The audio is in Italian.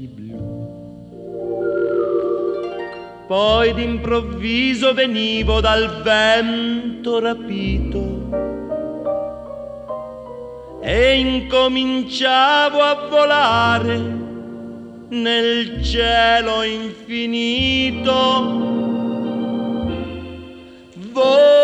cieli blu. Poi d'improvviso venivo dal vento rapito e incominciavo a volare nel cielo infinito.